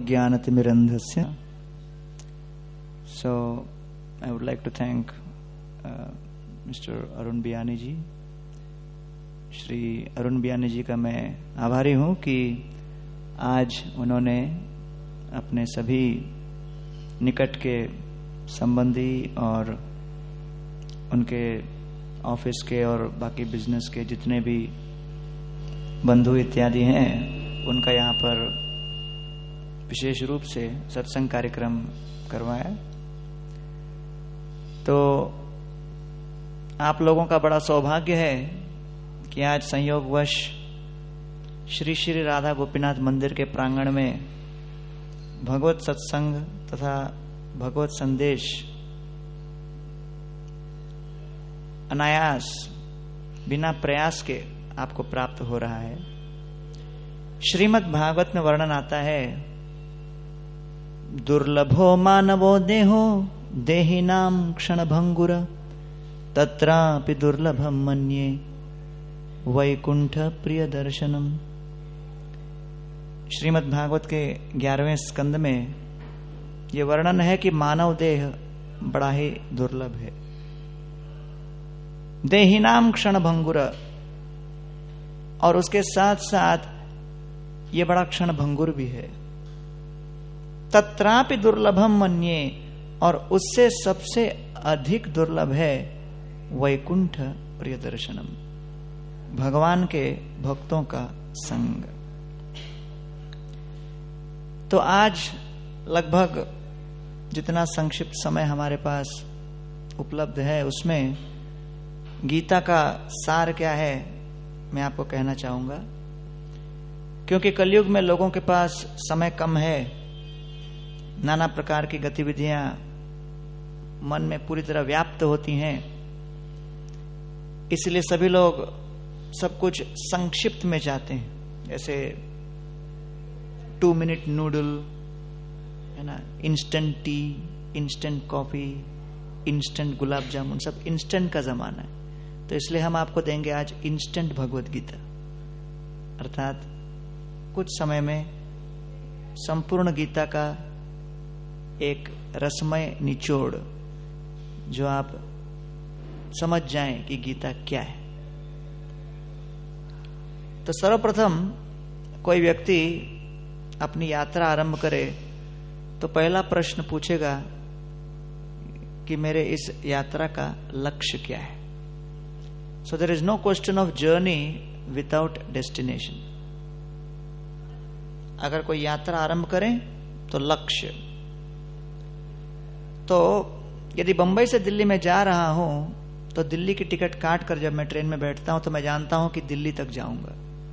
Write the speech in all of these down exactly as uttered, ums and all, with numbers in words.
ज्ञानतिमिरन्धस्य. So I would like to thank uh, Mister Arun Biyani जी. श्री अरुण बियानी जी का मैं आभारी हूँ कि आज उन्होंने अपने सभी निकट के संबंधी और उनके ऑफिस के और बाकी बिजनेस के जितने भी बंधु इत्यादि हैं, उनका यहाँ पर विशेष रूप से सत्संग कार्यक्रम करवाया. तो आप लोगों का बड़ा सौभाग्य है कि आज संयोगवश श्री श्री राधा गोपीनाथ मंदिर के प्रांगण में भगवत सत्संग तथा भगवत संदेश अनायास बिना प्रयास के आपको प्राप्त हो रहा है. श्रीमद् भागवत में वर्णन आता है, दुर्लभो मानवो देहो देहिनाम क्षण भंगुर तत्रापि दुर्लभम मन्ये वैकुंठ प्रिय दर्शनम. श्रीमद् भागवत के ग्यारहवें स्कंद में यह वर्णन है कि मानव देह बड़ा ही दुर्लभ है. देहिनाम क्षण भंगुर, और उसके साथ साथ ये बड़ा क्षण भंगुर भी है. तत्रापि दुर्लभम मन्ये, और उससे सबसे अधिक दुर्लभ है वैकुंठ प्रिय दर्शनम, भगवान के भक्तों का संग. तो आज लगभग जितना संक्षिप्त समय हमारे पास उपलब्ध है उसमें गीता का सार क्या है मैं आपको कहना चाहूंगा. क्योंकि कलयुग में लोगों के पास समय कम है, नाना प्रकार की गतिविधियां मन में पूरी तरह व्याप्त होती हैं, इसलिए सभी लोग सब कुछ संक्षिप्त में चाहते हैं. जैसे टू मिनट नूडल है ना, instant tea, instant coffee, instant gulab jamun, सब इंस्टेंट का जमाना है. तो इसलिए हम आपको देंगे आज इंस्टेंट भगवत गीता, अर्थात कुछ समय में संपूर्ण गीता का एक रसमय निचोड़, जो आप समझ जाएं कि गीता क्या है. तो सर्वप्रथम कोई व्यक्ति अपनी यात्रा आरंभ करे तो पहला प्रश्न पूछेगा कि मेरे इस यात्रा का लक्ष्य क्या है. So there is no question of journey without destination. अगर कोई यात्रा आरंभ करें तो लक्ष्य. तो यदि बंबई से दिल्ली में जा रहा हूं तो दिल्ली की टिकट काट कर जब मैं ट्रेन में बैठता हूं तो मैं जानता हूं कि दिल्ली तक जाऊंगा.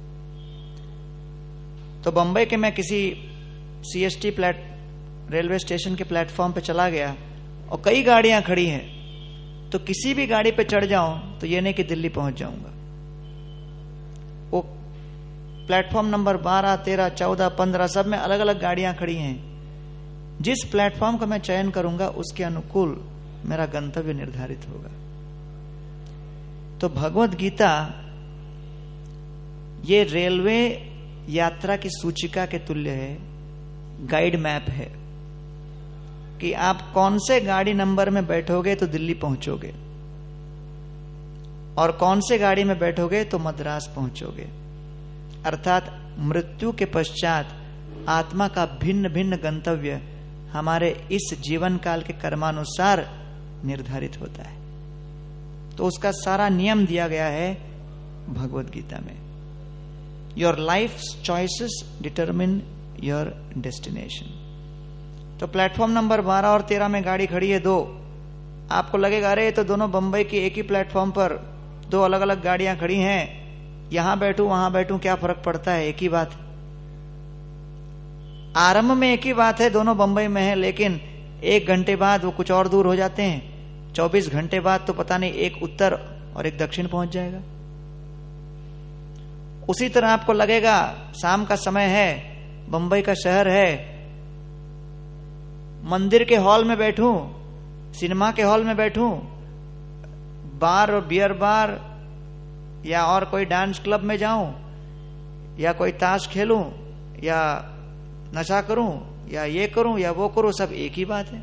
तो बंबई के मैं किसी सीएसटी प्लेट रेलवे स्टेशन के प्लेटफॉर्म पे चला गया और कई गाड़ियां खड़ी हैं, तो किसी भी गाड़ी पे चढ़ जाऊं तो ये नहीं कि दिल्ली पहुंच जाऊंगा. वो प्लेटफॉर्म नंबर बारह, तेरह, चौदह, पंद्रह सब में अलग अलग गाड़ियां खड़ी हैं. जिस प्लेटफॉर्म का मैं चयन करूंगा उसके अनुकूल मेरा गंतव्य निर्धारित होगा. तो भगवत गीता ये रेलवे यात्रा की सूचिका के तुल्य है, गाइड मैप है कि आप कौन से गाड़ी नंबर में बैठोगे तो दिल्ली पहुंचोगे, और कौन से गाड़ी में बैठोगे तो मद्रास पहुंचोगे. अर्थात मृत्यु के पश्चात आत्मा का भिन्न भिन्न गंतव्य हमारे इस जीवन काल के कर्मानुसार निर्धारित होता है. तो उसका सारा नियम दिया गया है भगवत गीता में. Your life choices determine your destination. तो प्लेटफॉर्म नंबर बारह और तेरह में गाड़ी खड़ी है दो, आपको लगेगा अरे तो दोनों बंबई की एक ही प्लेटफॉर्म पर दो अलग अलग गाड़ियां खड़ी हैं, यहां बैठूं वहां बैठूं क्या फर्क पड़ता है, एक ही बात है. आरंभ में एक ही बात है, दोनों बंबई में है, लेकिन एक घंटे बाद वो कुछ और दूर हो जाते हैं. चौबीस घंटे बाद तो पता नहीं एक उत्तर और एक दक्षिण पहुंच जाएगा. उसी तरह आपको लगेगा शाम का समय है, बंबई का शहर है, मंदिर के हॉल में बैठूं, सिनेमा के हॉल में बैठूं, बार और बियर बार या और कोई डांस क्लब में जाऊं, या कोई ताश खेलूं, या नशा करूं, या ये करूं या वो करूं, सब एक ही बात है।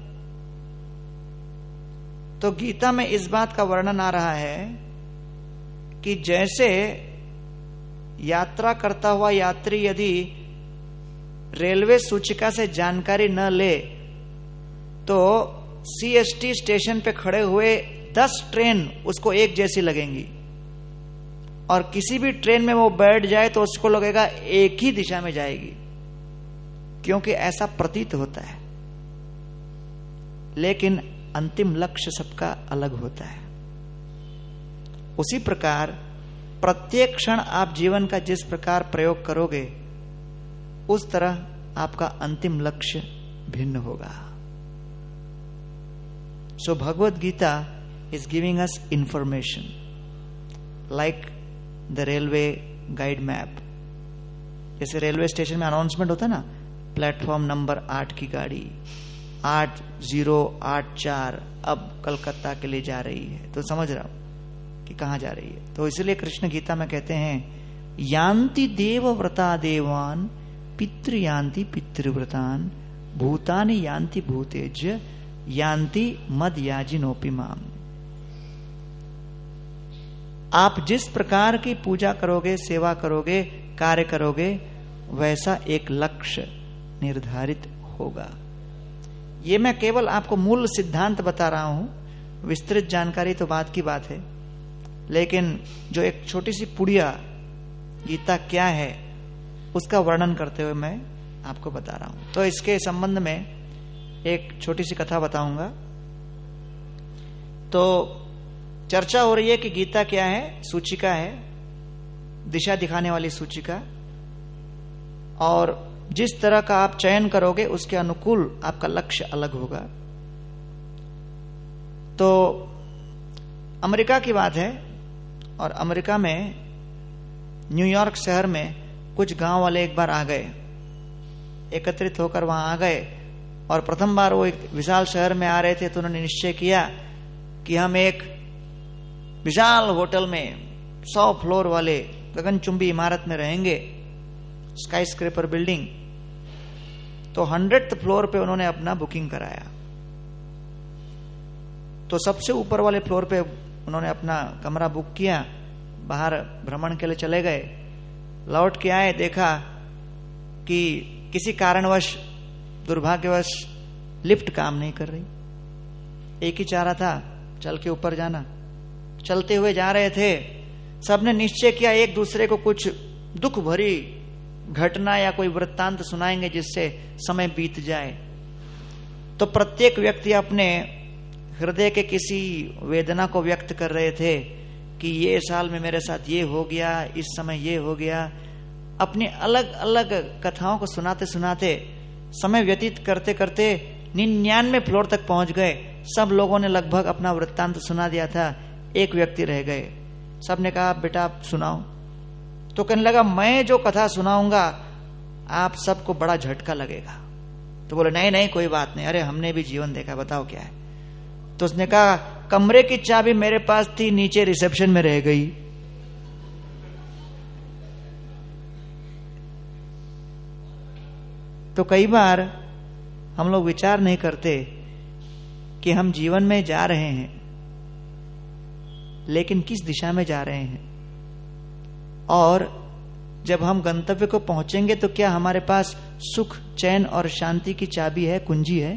तो गीता में इस बात का वर्णन आ रहा है कि जैसे यात्रा करता हुआ यात्री यदि रेलवे सूचिका से जानकारी न ले तो सीएसटी स्टेशन पे खड़े हुए दस ट्रेन उसको एक जैसी लगेंगी, और किसी भी ट्रेन में वो बैठ जाए तो उसको लगेगा एक ही दिशा में जाएगी, क्योंकि ऐसा प्रतीत होता है। लेकिन अंतिम लक्ष्य सबका अलग होता है। उसी प्रकार प्रत्येक क्षण आप जीवन का जिस प्रकार प्रयोग करोगे उस तरह आपका अंतिम लक्ष्य भिन्न होगा। So Bhagavad Gita is giving us information like the railway guide map. जैसे रेलवे स्टेशन में अनाउंसमेंट होता है ना, प्लेटफॉर्म नंबर आठ की गाड़ी आठ जीरो आठ चार अब कलकत्ता के लिए जा रही है, तो समझ रहा हूं कि कहां जा रही है। तो इसलिए कृष्ण गीता में कहते हैं यान्ति देव व्रता देवान पितृ यान्ति पितृव्रतान भूतानि यान्ति भूतेज यान्ति मद याजिनोपि माम। आप जिस प्रकार की पूजा करोगे, सेवा करोगे, कार्य करोगे, वैसा एक लक्ष्य निर्धारित होगा। ये मैं केवल आपको मूल सिद्धांत बता रहा हूं, विस्तृत जानकारी तो बात की बात है, लेकिन जो एक छोटी सी पुड़िया गीता क्या है उसका वर्णन करते हुए मैं आपको बता रहा हूं। तो इसके संबंध में एक छोटी सी कथा बताऊंगा। तो चर्चा हो रही है कि गीता क्या है, सूचिका है, दिशा दिखाने वाली सूचिका, और जिस तरह का आप चयन करोगे उसके अनुकूल आपका लक्ष्य अलग होगा। तो अमेरिका की बात है, और अमेरिका में न्यूयॉर्क शहर में कुछ गांव वाले एक बार आ गए, एकत्रित होकर वहां आ गए, और प्रथम बार वो एक विशाल शहर में आ रहे थे, तो उन्होंने निश्चय किया कि हम एक विशाल होटल में सौ फ्लोर वाले गगनचुंबी इमारत में रहेंगे, स्काई स्क्रेपर बिल्डिंग। तो हंड्रेड फ्लोर पे उन्होंने अपना बुकिंग कराया। तो सबसे ऊपर वाले फ्लोर पे उन्होंने अपना कमरा बुक किया, बाहर भ्रमण के लिए चले गए, लौट के आए, देखा कि किसी कारणवश, दुर्भाग्यवश लिफ्ट काम नहीं कर रही। एक ही चारा था, चल के ऊपर जाना। चलते हुए जा रहे थे, सबने निश्चय किया एक दूसरे को कुछ दुख भरी घटना या कोई वृत्तांत सुनाएंगे जिससे समय बीत जाए। तो प्रत्येक व्यक्ति अपने हृदय के किसी वेदना को व्यक्त कर रहे थे कि ये साल में मेरे साथ ये हो गया, इस समय ये हो गया। अपनी अलग अलग कथाओं को सुनाते सुनाते समय व्यतीत करते करते निन्यानवे फ्लोर तक पहुंच गए। सब लोगों ने लगभग अपना वृत्तांत सुना दिया था, एक व्यक्ति रह गए। सबने कहा बेटा आप सुनाओ। तो कहने लगा मैं जो कथा सुनाऊंगा आप सबको बड़ा झटका लगेगा। तो बोले नहीं नहीं कोई बात नहीं, अरे हमने भी जीवन देखा, बताओ क्या है। तो उसने कहा कमरे की चाबी मेरे पास थी, नीचे रिसेप्शन में रह गई। तो कई बार हम लोग विचार नहीं करते कि हम जीवन में जा रहे हैं, लेकिन किस दिशा में जा रहे हैं, और जब हम गंतव्य को पहुंचेंगे तो क्या हमारे पास सुख, चैन और शांति की चाबी है, कुंजी है।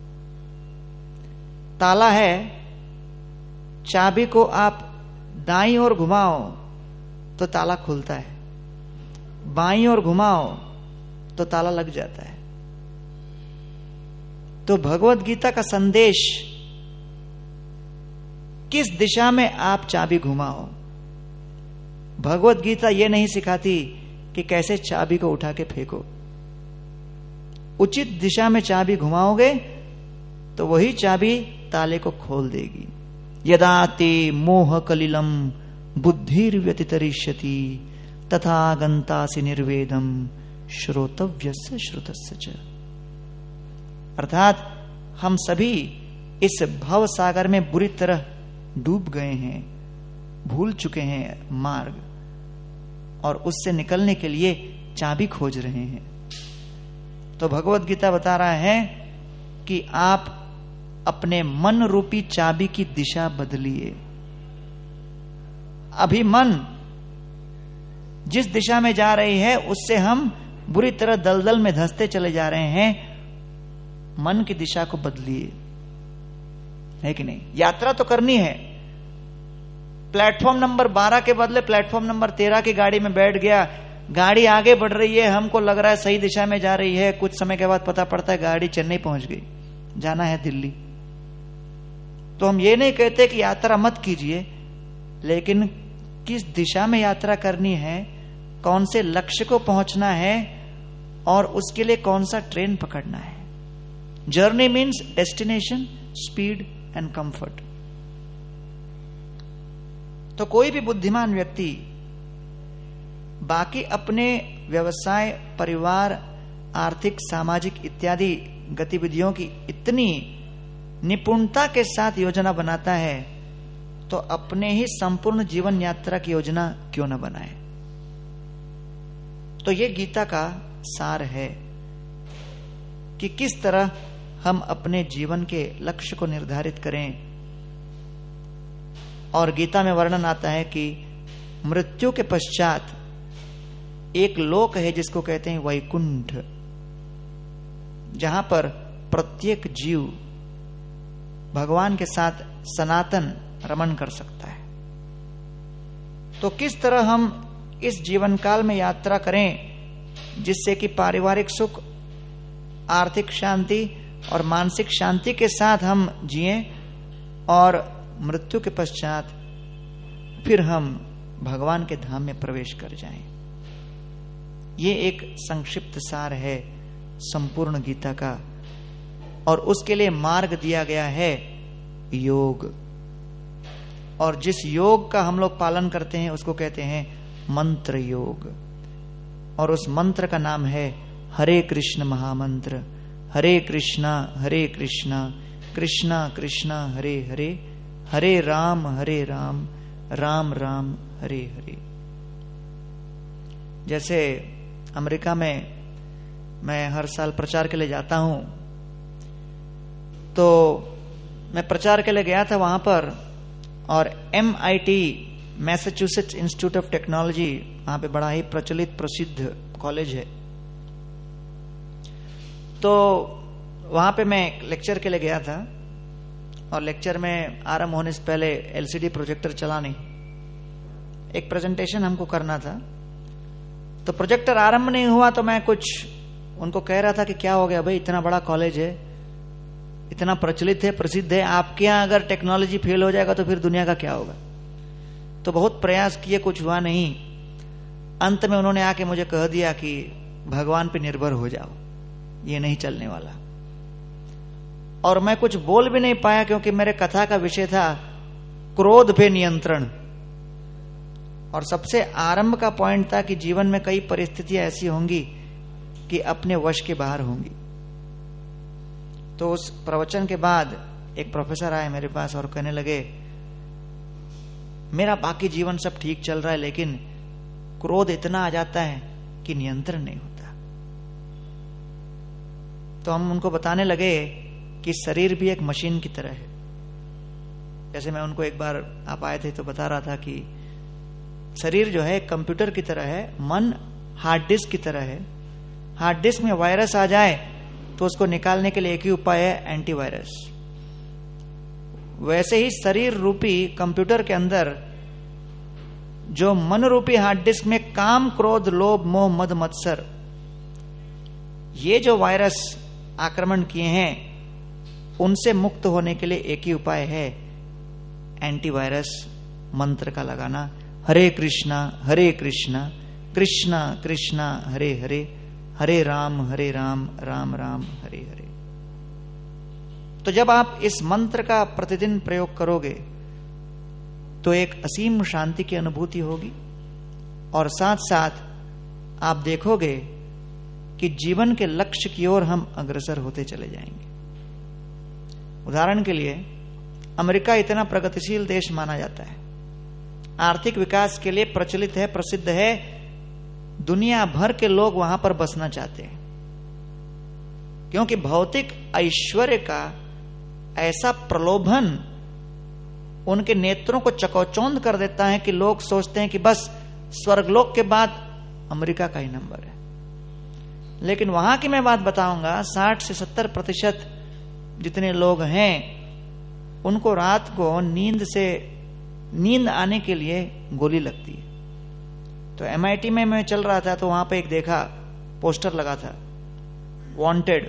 ताला है, चाबी को आप दाईं ओर घुमाओ तो ताला खुलता है, बाईं ओर घुमाओ तो ताला लग जाता है। तो भगवत गीता का संदेश, किस दिशा में आप चाबी घुमाओ। भगवत गीता यह नहीं सिखाती कि कैसे चाबी को उठा के फेंको। उचित दिशा में चाबी घुमाओगे तो वही चाबी ताले को खोल देगी। यदा ते मोह कलिलम बुद्धिर व्यतितरिष्यति तथा गंतासि निर्वेदम श्रोतव्यस्य श्रुतस्य च। अर्थात हम सभी इस भव सागर में बुरी तरह डूब गए हैं, भूल चुके हैं मार्ग, और उससे निकलने के लिए चाबी खोज रहे हैं। तो भगवत गीता बता रहा है कि आप अपने मन रूपी चाबी की दिशा बदलिए। अभी मन जिस दिशा में जा रही है उससे हम बुरी तरह दलदल में धंसते चले जा रहे हैं। मन की दिशा को बदलिए, है कि नहीं? यात्रा तो करनी है। प्लेटफॉर्म नंबर बारह के बदले प्लेटफॉर्म नंबर तेरह की गाड़ी में बैठ गया, गाड़ी आगे बढ़ रही है, हमको लग रहा है सही दिशा में जा रही है, कुछ समय के बाद पता पड़ता है गाड़ी चेन्नई पहुंच गई, जाना है दिल्ली। तो हम ये नहीं कहते कि यात्रा मत कीजिए, लेकिन किस दिशा में यात्रा करनी है, कौन से लक्ष्य को पहुंचना है और उसके लिए कौन सा ट्रेन पकड़ना है। Journey means destination, speed and comfort. तो कोई भी बुद्धिमान व्यक्ति बाकी अपने व्यवसाय, परिवार, आर्थिक, सामाजिक इत्यादि गतिविधियों की इतनी निपुणता के साथ योजना बनाता है, तो अपने ही संपूर्ण जीवन यात्रा की योजना क्यों न बनाए। तो ये गीता का सार है कि किस तरह हम अपने जीवन के लक्ष्य को निर्धारित करें। और गीता में वर्णन आता है कि मृत्यु के पश्चात एक लोक है जिसको कहते हैं वैकुंठ, जहां पर प्रत्येक जीव भगवान के साथ सनातन रमण कर सकता है। तो किस तरह हम इस जीवन काल में यात्रा करें जिससे कि पारिवारिक सुख, आर्थिक शांति और मानसिक शांति के साथ हम जिएं और मृत्यु के पश्चात फिर हम भगवान के धाम में प्रवेश कर जाएं। ये एक संक्षिप्त सार है संपूर्ण गीता का, और उसके लिए मार्ग दिया गया है योग। और जिस योग का हम लोग पालन करते हैं उसको कहते हैं मंत्र योग, और उस मंत्र का नाम है हरे कृष्ण महामंत्र। हरे कृष्णा हरे कृष्णा कृष्णा कृष्णा हरे हरे, हरे राम हरे राम राम राम हरे हरे। जैसे अमेरिका में मैं हर साल प्रचार के लिए जाता हूं, तो मैं प्रचार के लिए गया था वहां पर, और M I T Massachusetts Institute of Technology वहां पे बड़ा ही प्रचलित प्रसिद्ध कॉलेज है। तो वहां पे मैं लेक्चर के लिए गया था, और लेक्चर में आरंभ होने से पहले एलसीडी प्रोजेक्टर चला नहीं, एक प्रेजेंटेशन हमको करना था। तो प्रोजेक्टर आरंभ नहीं हुआ तो मैं कुछ उनको कह रहा था कि क्या हो गया भाई, इतना बड़ा कॉलेज है, इतना प्रचलित है, प्रसिद्ध है, आपके यहां अगर टेक्नोलॉजी फेल हो जाएगा तो फिर दुनिया का क्या होगा। तो बहुत प्रयास किए, कुछ हुआ नहीं। अंत में उन्होंने आके मुझे कह दिया कि भगवान पे निर्भर हो जाओ, ये नहीं चलने वाला। और मैं कुछ बोल भी नहीं पाया, क्योंकि मेरे कथा का विषय था क्रोध पे नियंत्रण। और सबसे आरंभ का पॉइंट था कि जीवन में कई परिस्थितियां ऐसी होंगी कि अपने वश के बाहर होंगी। तो उस प्रवचन के बाद एक प्रोफेसर आए मेरे पास और कहने लगे, मेरा बाकी जीवन सब ठीक चल रहा है, लेकिन क्रोध इतना आ जाता है कि नियंत्रण नहीं होता। तो हम उनको बताने लगे कि शरीर भी एक मशीन की तरह है। जैसे मैं उनको एक बार आप आए थे तो बता रहा था कि शरीर जो है कंप्यूटर की तरह है, मन हार्ड डिस्क की तरह है। हार्ड डिस्क में वायरस आ जाए तो उसको निकालने के लिए एक ही उपाय है, एंटीवायरस। वैसे ही शरीर रूपी कंप्यूटर के अंदर जो मन रूपी हार्ड डिस्क में काम, क्रोध, लोभ, मोह, मद, मत्सर, ये जो वायरस आक्रमण किए हैं, उनसे मुक्त होने के लिए एक ही उपाय है, एंटीवायरस मंत्र का लगाना। हरे कृष्णा हरे कृष्णा कृष्णा कृष्णा हरे हरे, हरे राम हरे राम राम राम हरे हरे। तो जब आप इस मंत्र का प्रतिदिन प्रयोग करोगे तो एक असीम शांति की अनुभूति होगी, और साथ साथ आप देखोगे कि जीवन के लक्ष्य की ओर हम अग्रसर होते चले जाएंगे। उदाहरण के लिए, अमेरिका इतना प्रगतिशील देश माना जाता है, आर्थिक विकास के लिए प्रचलित है, प्रसिद्ध है, दुनिया भर के लोग वहां पर बसना चाहते हैं। क्योंकि भौतिक ऐश्वर्य का ऐसा प्रलोभन उनके नेत्रों को चकौचौंध कर देता है कि लोग सोचते हैं कि बस स्वर्गलोक के बाद अमेरिका का ही नंबर है। लेकिन वहां की मैं बात बताऊंगा, साठ से सत्तर प्रतिशत जितने लोग हैं उनको रात को नींद से नींद आने के लिए गोली लगती है। तो एमआईटी में मैं चल रहा था तो वहां पे एक देखा पोस्टर लगा था, वांटेड।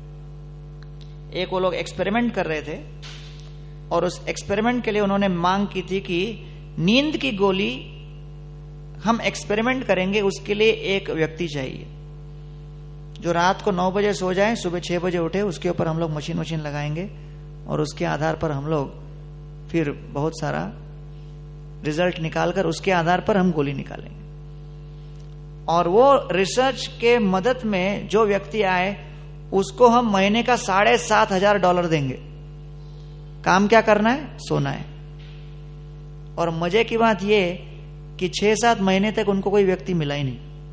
एक वो लोग एक्सपेरिमेंट कर रहे थे और उस एक्सपेरिमेंट के लिए उन्होंने मांग की थी कि नींद की गोली हम एक्सपेरिमेंट करेंगे, उसके लिए एक व्यक्ति चाहिए जो रात को नौ बजे सो जाए, सुबह छह बजे उठे, उसके ऊपर हम लोग मशीन मशीन लगाएंगे और उसके आधार पर हम लोग फिर बहुत सारा रिजल्ट निकालकर उसके आधार पर हम गोली निकालेंगे। और वो रिसर्च के मदद में जो व्यक्ति आए उसको हम महीने का साढ़े सात हजार डॉलर देंगे। काम क्या करना है? सोना है। और मजे की बात यह कि छह सात महीने तक उनको कोई व्यक्ति मिला ही नहीं,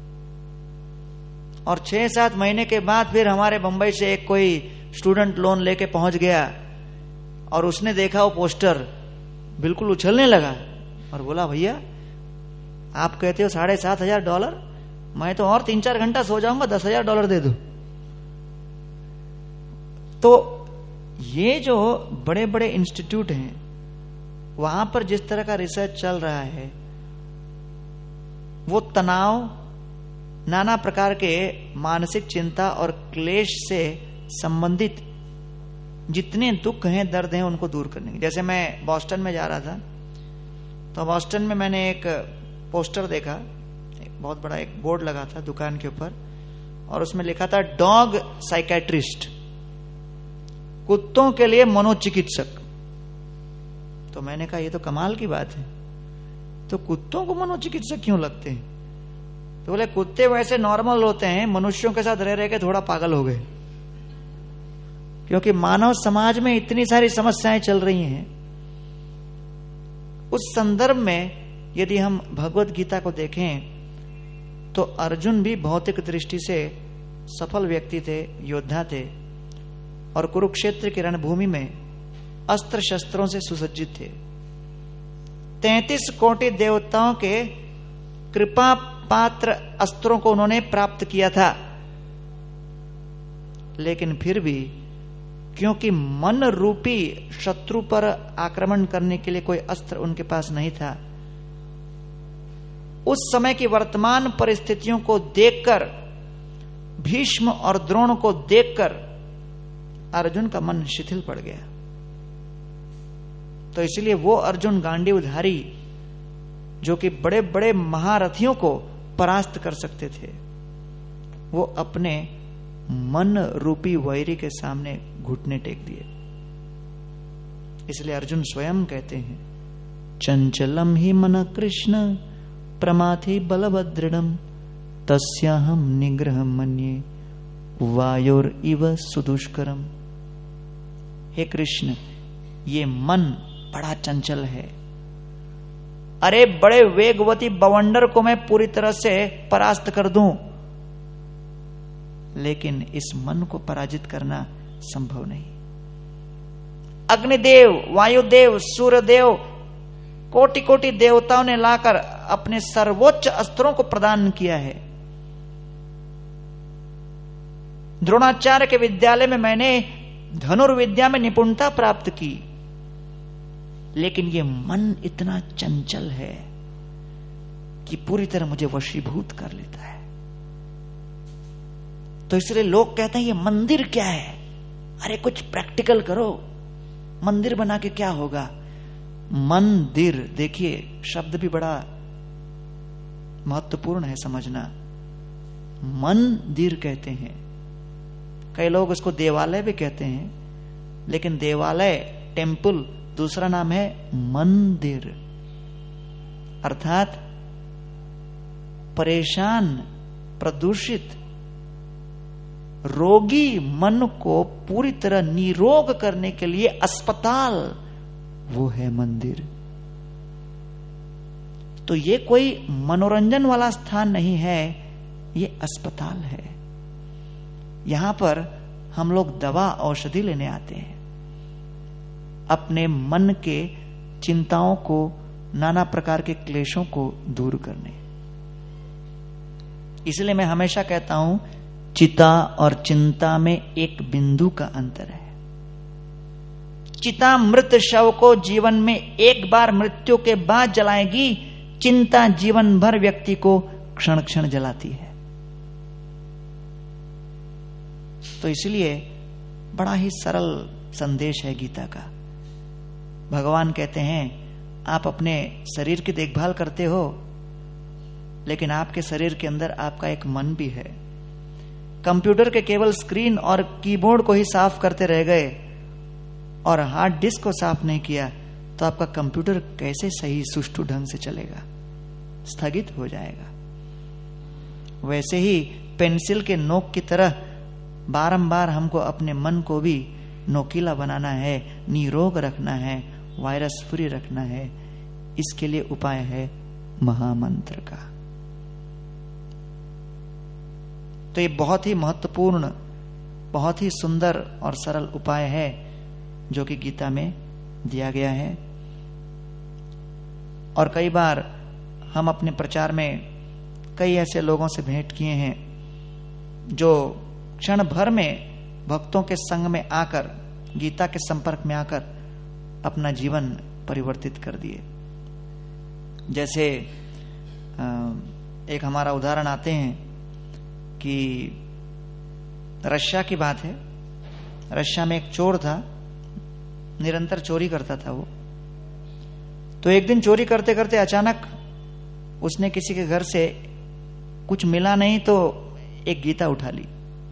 और छह सात महीने के बाद फिर हमारे बंबई से एक कोई स्टूडेंट लोन लेके पहुंच गया और उसने देखा वो पोस्टर, बिल्कुल उछलने लगा और बोला, भैया आप कहते हो साढ़े सात हजार डॉलर, मैं तो और तीन चार घंटा सो जाऊंगा, दस हजार डॉलर दे दो। तो ये जो बड़े बड़े इंस्टीट्यूट हैं वहां पर जिस तरह का रिसर्च चल रहा है, वो तनाव, नाना प्रकार के मानसिक चिंता और क्लेश से संबंधित जितने दुख हैं, दर्द हैं, उनको दूर करने की। जैसे मैं बॉस्टन में जा रहा था तो बॉस्टन में मैंने एक पोस्टर देखा, एक बहुत बड़ा एक बोर्ड लगा था दुकान के ऊपर और उसमें लिखा था डॉग साइकेट्रिस्ट, कुत्तों के लिए मनोचिकित्सक। तो मैंने कहा ये तो कमाल की बात है, तो कुत्तों को मनोचिकित्सक क्यों लगते हैं? तो बोले कुत्ते वैसे नॉर्मल होते हैं, मनुष्यों के साथ रह रह के थोड़ा पागल हो गए, क्योंकि मानव समाज में इतनी सारी समस्याएं चल रही हैं। उस संदर्भ में यदि हम भगवत गीता को देखें तो अर्जुन भी भौतिक दृष्टि से सफल व्यक्ति थे, योद्धा थे, और कुरुक्षेत्र की रणभूमि में अस्त्र शस्त्रों से सुसज्जित थे। तैंतीस कोटि देवताओं के कृपा पात्र अस्त्रों को उन्होंने प्राप्त किया था, लेकिन फिर भी क्योंकि मन रूपी शत्रु पर आक्रमण करने के लिए कोई अस्त्र उनके पास नहीं था, उस समय की वर्तमान परिस्थितियों को देखकर, भीष्म और द्रोण को देखकर अर्जुन का मन शिथिल पड़ गया। तो इसलिए वो अर्जुन गांडीवधारी जो कि बड़े बड़े महारथियों को परास्त कर सकते थे, वो अपने मन रूपी वैरी के सामने घुटने टेक दिए। इसलिए अर्जुन स्वयं कहते हैं, चंचलम ही मन कृष्ण प्रमाथि बलभद्रडम तस्याहम निग्रह मन्ये वायोर इव सुदुष्करम। हे कृष्ण, ये मन बड़ा चंचल है। अरे बड़े वेगवती बवंडर को मैं पूरी तरह से परास्त कर दूं, लेकिन इस मन को पराजित करना संभव नहीं। अग्निदेव, वायुदेव, सूर्यदेव, कोटि कोटि देवताओं ने लाकर अपने सर्वोच्च अस्त्रों को प्रदान किया है। द्रोणाचार्य के विद्यालय में मैंने धनुर्विद्या में निपुणता प्राप्त की, लेकिन यह मन इतना चंचल है कि पूरी तरह मुझे वशीभूत कर लेता है। तो इसलिए लोग कहते हैं ये मंदिर क्या है? अरे कुछ प्रैक्टिकल करो, मंदिर बना के क्या होगा? मंदिर, देखिए शब्द भी बड़ा महत्वपूर्ण है समझना। मंदिर कहते हैं, कई लोग उसको देवालय भी कहते हैं, लेकिन देवालय, टेम्पल, दूसरा नाम है मंदिर। अर्थात परेशान, प्रदूषित, रोगी मन को पूरी तरह निरोग करने के लिए अस्पताल, वो है मंदिर। तो ये कोई मनोरंजन वाला स्थान नहीं है, ये अस्पताल है। यहां पर हम लोग दवा औषधि लेने आते हैं, अपने मन के चिंताओं को, नाना प्रकार के क्लेशों को दूर करने। इसलिए मैं हमेशा कहता हूं, चिता और चिंता में एक बिंदु का अंतर है। चिता मृत शव को जीवन में एक बार मृत्यु के बाद जलाएगी, चिंता जीवन भर व्यक्ति को क्षण क्षण जलाती है। तो इसलिए बड़ा ही सरल संदेश है गीता का। भगवान कहते हैं, आप अपने शरीर की देखभाल करते हो, लेकिन आपके शरीर के अंदर आपका एक मन भी है। कंप्यूटर के केवल स्क्रीन और कीबोर्ड को ही साफ करते रह गए और हार्ड डिस्क को साफ नहीं किया, तो आपका कंप्यूटर कैसे सही सुष्ठु ढंग से चलेगा? स्थगित हो जाएगा। वैसे ही पेंसिल के नोक की तरह बारंबार हमको अपने मन को भी नोकीला बनाना है, निरोग रखना है, वायरस फ्री रखना है। इसके लिए उपाय है महामंत्र का। तो ये बहुत ही महत्वपूर्ण, बहुत ही सुंदर और सरल उपाय है जो कि गीता में दिया गया है। और कई बार हम अपने प्रचार में कई ऐसे लोगों से भेंट किए हैं जो क्षण भर में भक्तों के संग में आकर, गीता के संपर्क में आकर अपना जीवन परिवर्तित कर दिए। जैसे एक हमारा उदाहरण आते हैं कि रशिया की बात है। रशिया में एक चोर था, निरंतर चोरी करता था वो। तो एक दिन चोरी करते करते अचानक उसने किसी के घर से कुछ मिला नहीं तो एक गीता उठा ली।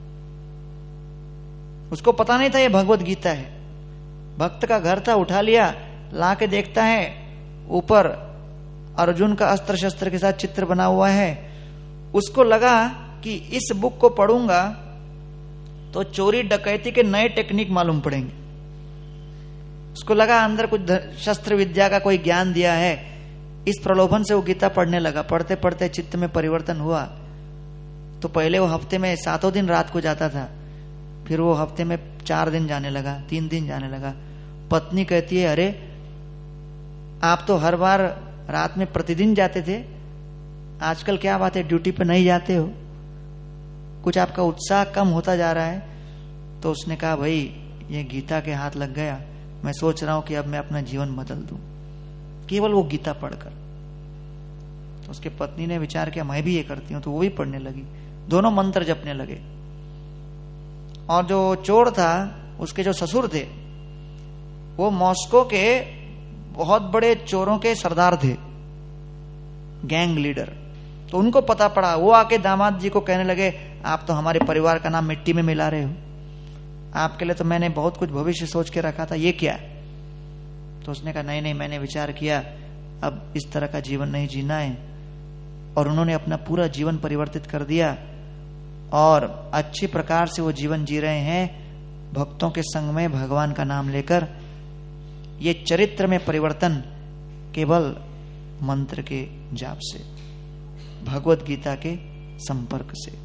उसको पता नहीं था ये भगवत गीता है। भक्त का घर था, उठा लिया, ला के देखता है ऊपर अर्जुन का अस्त्र शस्त्र के साथ चित्र बना हुआ है। उसको लगा कि इस बुक को पढ़ूंगा तो चोरी डकैती के नए टेक्निक मालूम पड़ेंगे। उसको लगा अंदर कुछ शस्त्र विद्या का कोई ज्ञान दिया है। इस प्रलोभन से वो गीता पढ़ने लगा। पढ़ते पढ़ते चित्त में परिवर्तन हुआ। तो पहले वो हफ्ते में सातों दिन रात को जाता था, फिर वो हफ्ते में चार दिन जाने लगा, तीन दिन जाने लगा। पत्नी कहती है, अरे आप तो हर बार रात में प्रतिदिन जाते थे, आजकल क्या बात है ड्यूटी पे नहीं जाते हो? कुछ आपका उत्साह कम होता जा रहा है। तो उसने कहा, भाई ये गीता के हाथ लग गया, मैं सोच रहा हूं कि अब मैं अपना जीवन बदल दूं केवल वो गीता पढ़कर। तो उसके पत्नी ने विचार किया, मैं भी ये करती हूं, तो वो भी पढ़ने लगी। दोनों मंत्र जपने लगे। और जो चोर था, उसके जो ससुर थे, वो मॉस्को के बहुत बड़े चोरों के सरदार थे, गैंग लीडर। तो उनको पता पड़ा। वो आके दामाद जी को कहने लगे, आप तो हमारे परिवार का नाम मिट्टी में मिला रहे हो, आपके लिए तो मैंने बहुत कुछ भविष्य सोच के रखा था, ये क्या? तो उसने कहा, नहीं नहीं, मैंने विचार किया अब इस तरह का जीवन नहीं जीना है। और उन्होंने अपना पूरा जीवन परिवर्तित कर दिया और अच्छी प्रकार से वो जीवन जी रहे हैं, भक्तों के संग में भगवान का नाम लेकर। ये चरित्र में परिवर्तन केवल मंत्र के जाप से, भगवत गीता के संपर्क से।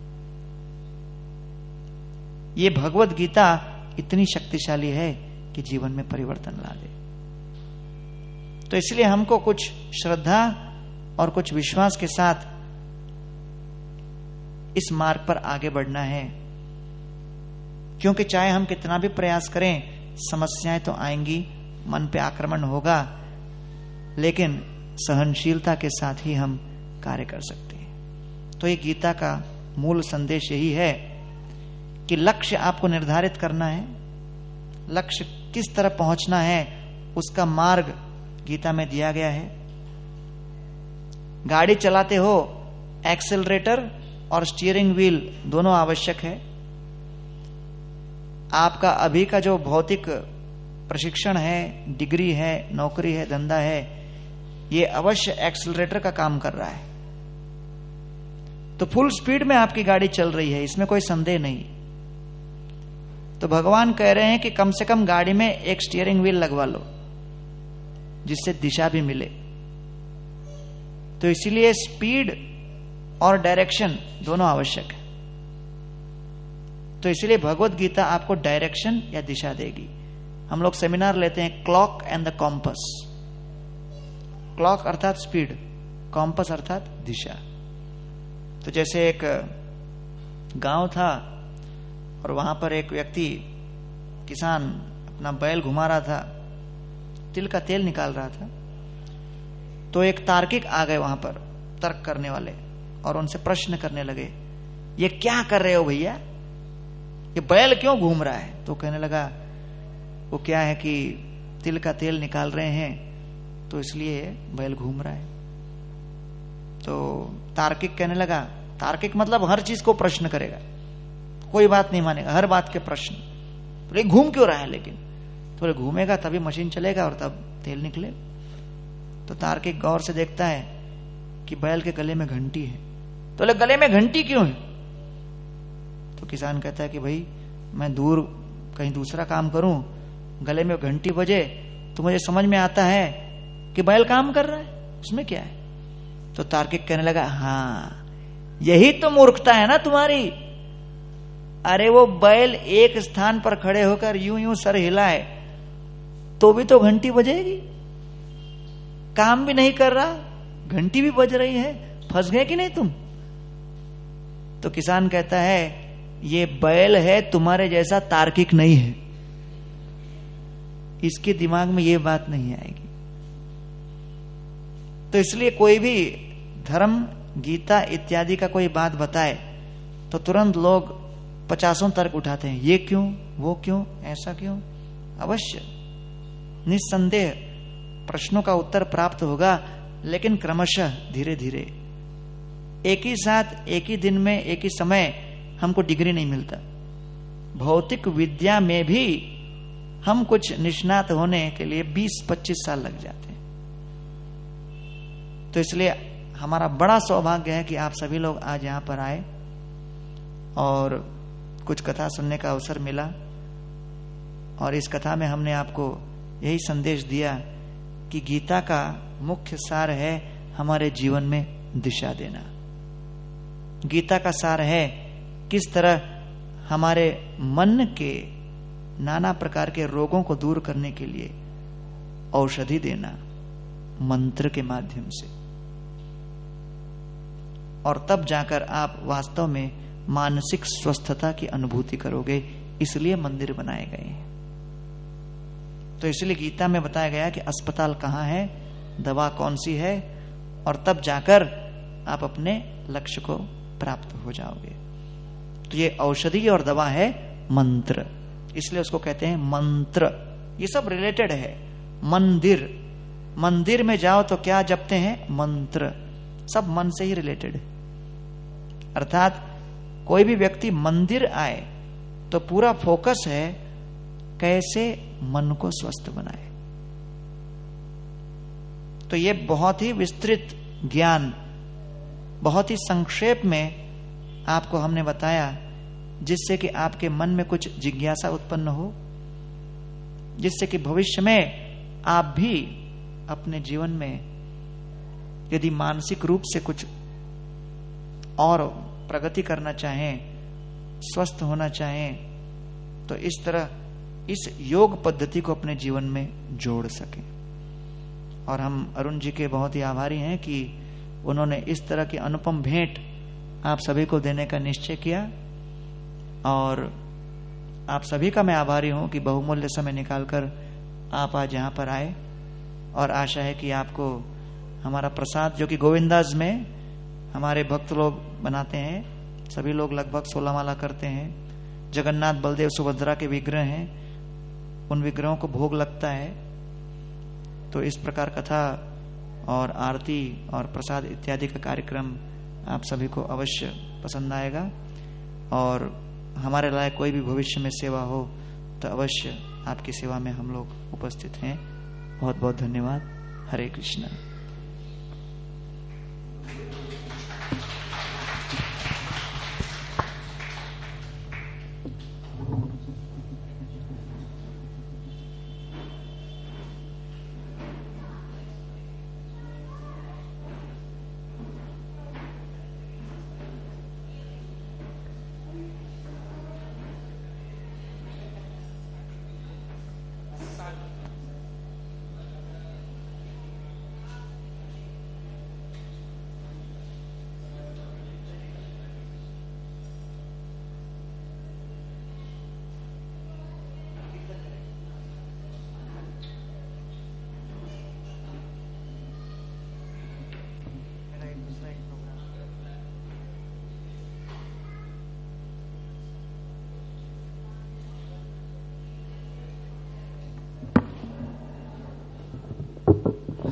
ये भगवत गीता इतनी शक्तिशाली है कि जीवन में परिवर्तन ला दे। तो इसलिए हमको कुछ श्रद्धा और कुछ विश्वास के साथ इस मार्ग पर आगे बढ़ना है, क्योंकि चाहे हम कितना भी प्रयास करें, समस्याएं तो आएंगी, मन पे आक्रमण होगा, लेकिन सहनशीलता के साथ ही हम कार्य कर सकते हैं। तो ये गीता का मूल संदेश यही है कि लक्ष्य आपको निर्धारित करना है, लक्ष्य किस तरह पहुंचना है उसका मार्ग गीता में दिया गया है। गाड़ी चलाते हो, एक्सेलरेटर और स्टीयरिंग व्हील दोनों आवश्यक है। आपका अभी का जो भौतिक प्रशिक्षण है, डिग्री है, नौकरी है, धंधा है, ये अवश्य एक्सेलरेटर का काम कर रहा है। तो फुल स्पीड में आपकी गाड़ी चल रही है, इसमें कोई संदेह नहीं। तो भगवान कह रहे हैं कि कम से कम गाड़ी में एक स्टीयरिंग व्हील लगवा लो, जिससे दिशा भी मिले। तो इसीलिए स्पीड और डायरेक्शन दोनों आवश्यक है। तो इसलिए भगवत गीता आपको डायरेक्शन या दिशा देगी। हम लोग सेमिनार लेते हैं clock and the compass. Clock अर्थात स्पीड, कॉम्पस अर्थात दिशा। तो जैसे एक गांव था और वहां पर एक व्यक्ति, किसान अपना बैल घुमा रहा था, तिल का तेल निकाल रहा था। तो एक तार्किक आ गए वहां पर, तर्क करने वाले, और उनसे प्रश्न करने लगे, ये क्या कर रहे हो भैया, ये बैल क्यों घूम रहा है? तो कहने लगा, वो क्या है कि तिल का तेल निकाल रहे हैं तो इसलिए बैल घूम रहा है। तो तार्किक कहने लगा, तार्किक मतलब हर चीज को प्रश्न करेगा, कोई बात नहीं मानेगा, हर बात के प्रश्न। बोले घूम क्यों रहा है? लेकिन तो बोले घूमेगा तभी मशीन चलेगा और तब तेल निकले। तो तार्किक गौर से देखता है कि बैल के गले में घंटी है। तो बोले गले में घंटी क्यों है? तो किसान कहता है कि भाई मैं दूर कहीं दूसरा काम करूं, गले में घंटी बजे तो मुझे समझ में आता है कि बैल काम कर रहा है, उसमें क्या है? तो तार्किक कहने लगा, हाँ यही तो मूर्खता है ना तुम्हारी। अरे वो बैल एक स्थान पर खड़े होकर यूं यूं सर हिलाए तो भी तो घंटी बजेगी, काम भी नहीं कर रहा, घंटी भी बज रही है, फंस गए कि नहीं तुम? तो किसान कहता है, ये बैल है, तुम्हारे जैसा तार्किक नहीं है, इसके दिमाग में ये बात नहीं आएगी। तो इसलिए कोई भी धर्म, गीता इत्यादि का कोई बात बताए तो तुरंत लोग पचासों तर्क उठाते हैं, ये क्यों, वो क्यों, ऐसा क्यों। अवश्य निस्संदेह प्रश्नों का उत्तर प्राप्त होगा, लेकिन क्रमशः धीरे धीरे। एक ही साथ, एक ही दिन में, एक ही समय हमको डिग्री नहीं मिलता। भौतिक विद्या में भी हम कुछ निष्णात होने के लिए बीस पच्चीस साल लग जाते हैं। तो इसलिए हमारा बड़ा सौभाग्य है कि आप सभी लोग आज यहां पर आए और कुछ कथा सुनने का अवसर मिला। और इस कथा में हमने आपको यही संदेश दिया कि गीता का मुख्य सार है हमारे जीवन में दिशा देना। गीता का सार है किस तरह हमारे मन के नाना प्रकार के रोगों को दूर करने के लिए औषधि देना मंत्र के माध्यम से, और तब जाकर आप वास्तव में मानसिक स्वस्थता की अनुभूति करोगे। इसलिए मंदिर बनाए गए हैं। तो इसलिए गीता में बताया गया कि अस्पताल कहाँ है, दवा कौन सी है, और तब जाकर आप अपने लक्ष्य को प्राप्त हो जाओगे। तो ये औषधि और दवा है मंत्र, इसलिए उसको कहते हैं मंत्र। ये सब रिलेटेड है। मंदिर, मंदिर में जाओ तो क्या जपते हैं? मंत्र। सब मन से ही रिलेटेड है। अर्थात कोई भी व्यक्ति मंदिर आए तो पूरा फोकस है कैसे मन को स्वस्थ बनाए। तो ये बहुत ही विस्तृत ज्ञान, बहुत ही संक्षेप में आपको हमने बताया, जिससे कि आपके मन में कुछ जिज्ञासा उत्पन्न हो, जिससे कि भविष्य में आप भी अपने जीवन में यदि मानसिक रूप से कुछ और प्रगति करना चाहें, स्वस्थ होना चाहें, तो इस तरह इस योग पद्धति को अपने जीवन में जोड़ सकें। और हम अरुण जी के बहुत ही आभारी हैं कि उन्होंने इस तरह की अनुपम भेंट आप सभी को देने का निश्चय किया। और आप सभी का मैं आभारी हूं कि बहुमूल्य समय निकालकर आप आज यहां पर आए। और आशा है कि आपको हमारा प्रसाद, जो कि गोविंदाज में हमारे भक्त लोग बनाते हैं, सभी लोग लगभग सोलह माला करते हैं, जगन्नाथ बलदेव सुभद्रा के विग्रह हैं, उन विग्रहों को भोग लगता है। तो इस प्रकार कथा और आरती और प्रसाद इत्यादि का कार्यक्रम आप सभी को अवश्य पसंद आएगा। और हमारे लायक कोई भी भविष्य में सेवा हो तो अवश्य आपकी सेवा में हम लोग उपस्थित हैं। बहुत बहुत धन्यवाद। हरे कृष्णा।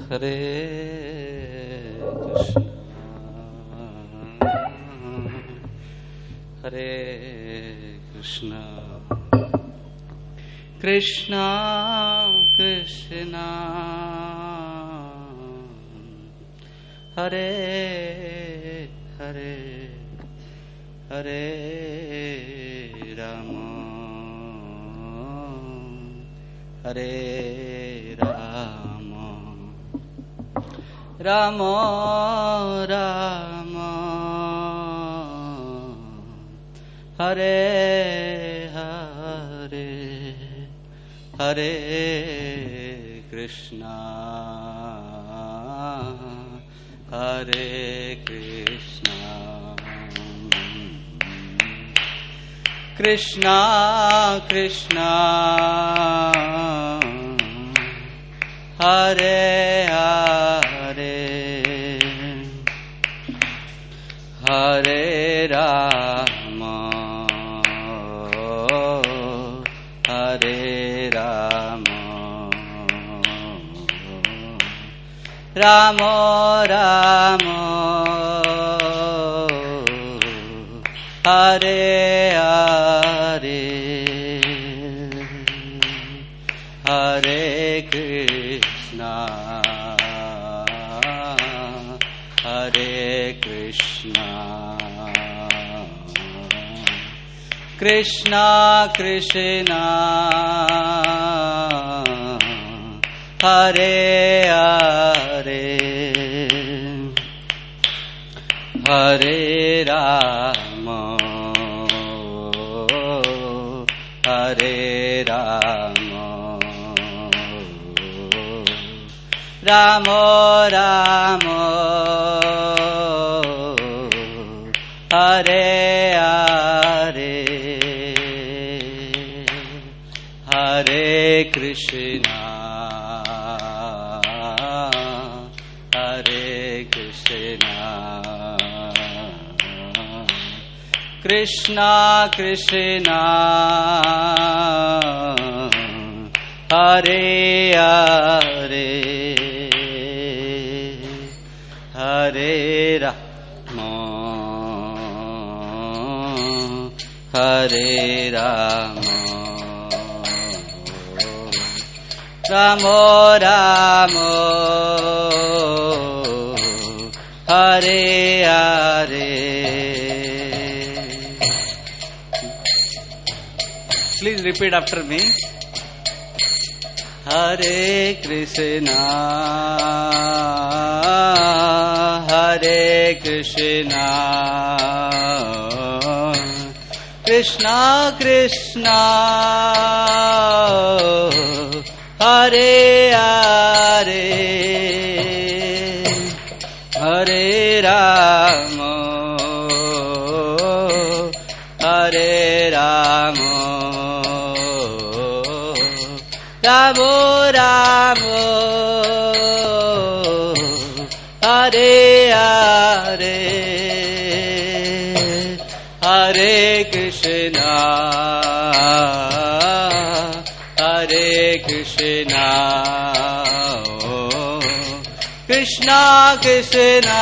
हरे कृष्ण हरे कृष्ण कृष्ण कृष्ण हरे हरे हरे राम हरे राम राम राम हरे हरे हरे कृष्णा हरे कृष्णा कृष्णा कृष्णा हरे हरे हरे राम हरे राम राम राम हरे हरे हरे कृष्णा हरे कृष्णा कृष्णा कृष्णा हरे हरे हरे राम हरे राम राम राम हरे हरे हरे कृष्णा हरे कृष्णा कृष्णा कृष्णा हरे हरे हरे राम हरे Ram Ram Ram Hare Hare Please repeat after me. Hare Krishna, Hare Krishna, Krishna Krishna, Hare Hare, Hare Rama, Hare Rama. Ramo Ramo Hare Hare Hare Krishna Hare Krishna Krishna Krishna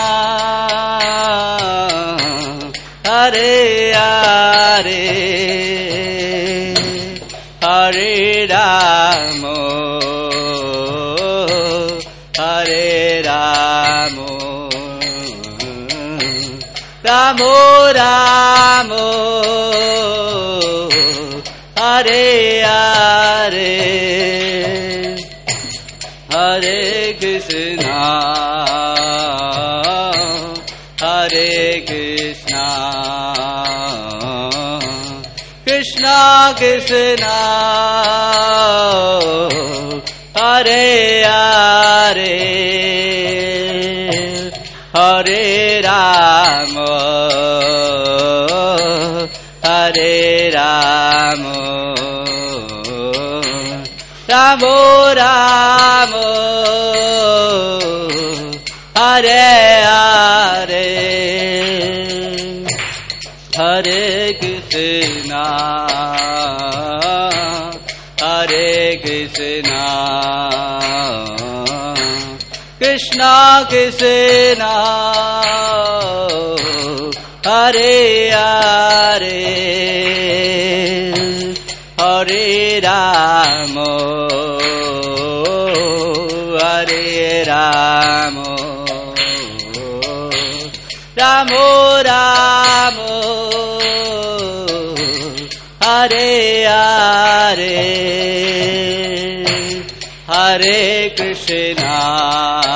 Hare Hare Hare Ramo Hare Ramo Ramo Ramo Hare Hare Hare Krishna Hare Krishna Krishna Krishna Hare Hare Hare Rama Hare Rama Ramo Ramo Hare Hare Hare Krishna Hare Krishna Krishna Krishna Hare Hare Hare Rama Hare Rama Ramo Ramo Hare Hare Hare Krishna